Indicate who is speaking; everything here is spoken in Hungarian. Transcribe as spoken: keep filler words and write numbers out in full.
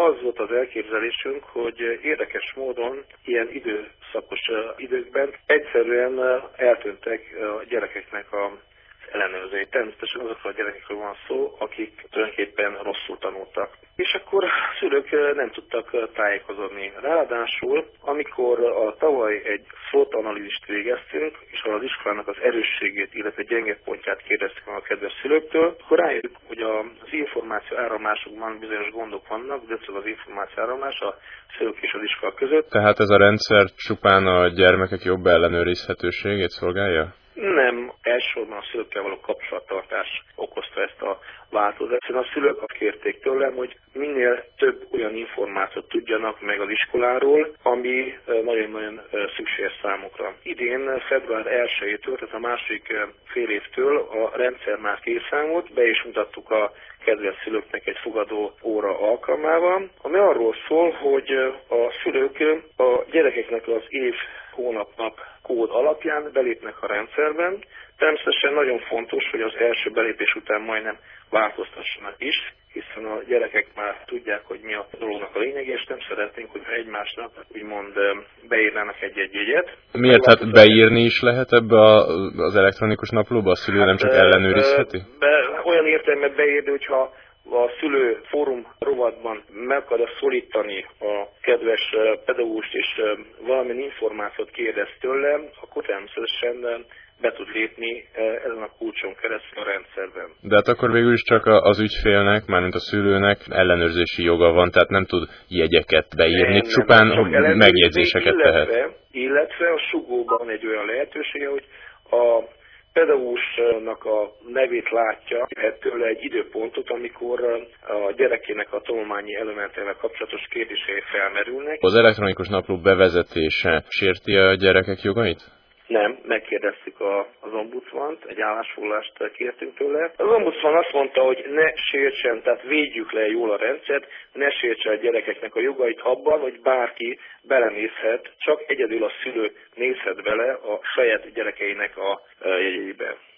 Speaker 1: az volt az elképzelésünk, hogy érdekes módon ilyen időszakos időkben egyszerűen eltűntek a gyerekeknek a ellenőrzői. Természetesen azokról a gyerekekről van szó, akik tulajdonképpen rosszul tanultak. És akkor a szülők nem tudtak tájékozódni. Ráadásul, amikor a tavaly egy SWOT analízist végeztünk, és az iskolának az erősségét, illetve gyenge pontját kérdeztük meg a kedves szülőktől, akkor rájöttük, hogy az információ áramlásokban bizonyos gondok vannak, de ez az információ áramlás a szülők és az iskola között.
Speaker 2: Tehát ez a rendszer csupán a gyermekek jobb ellenőrizhetőségét szolgálja?
Speaker 1: Nem, elsősorban a szülőkkel való kapcsolattartás okozta ezt a változást. A szülők azt kérték tőlem, hogy minél több olyan információt tudjanak meg az iskoláról, ami nagyon-nagyon szükséges számukra. Idén február elsejétől, tehát a másik fél évtől a rendszer már készen volt, be is mutattuk a kedves szülőknek egy fogadó óra alkalmával, ami arról szól, hogy a szülők a gyerekeknek az év, hónap-nap kód alapján belépnek a rendszerben. Természetesen nagyon fontos, hogy az első belépés után majdnem változtassanak is, hiszen a gyerekek már tudják, hogy mi a dolognak a lényeg, és nem szeretnénk, hogyha egymásnak úgymond beírnának egy-egy jegyet.
Speaker 2: Miért? Hát beírni is lehet ebbe az elektronikus naplóba? A szülő hát, nem csak ellenőrizheti?
Speaker 1: Be, olyan értelemben beírni, hogyha a szülő fórum rovatban meg akarja szólítani a kedves pedagógust, és valamilyen információt kérdez tőle, akkor természetesen be tud lépni ezen a kulcson keresztül a rendszerben.
Speaker 2: De hát akkor végül is csak az ügyfélnek, mármint a szülőnek ellenőrzési joga van, tehát nem tud jegyeket beírni, nem, csupán nem, megjegyzéseket
Speaker 1: illetve,
Speaker 2: tehet.
Speaker 1: Illetve a sugóban egy olyan lehetősége, hogy a pedagógusnak a nevét látja, ettől egy időpontot, amikor a gyerekének a tanulmányi elementével kapcsolatos kérdései felmerülnek.
Speaker 2: Az elektronikus napló bevezetése sérti a gyerekek jogait?
Speaker 1: Nem, megkérdeztük a, az ombudsmant, egy állásfoglalást kértünk tőle. Az ombudsman azt mondta, hogy ne sértsen, tehát védjük le jól a rendszert, ne sértsen a gyerekeknek a jogait abban, hogy bárki belenézhet, csak egyedül a szülő nézhet bele a saját gyerekeinek a jegyeibe.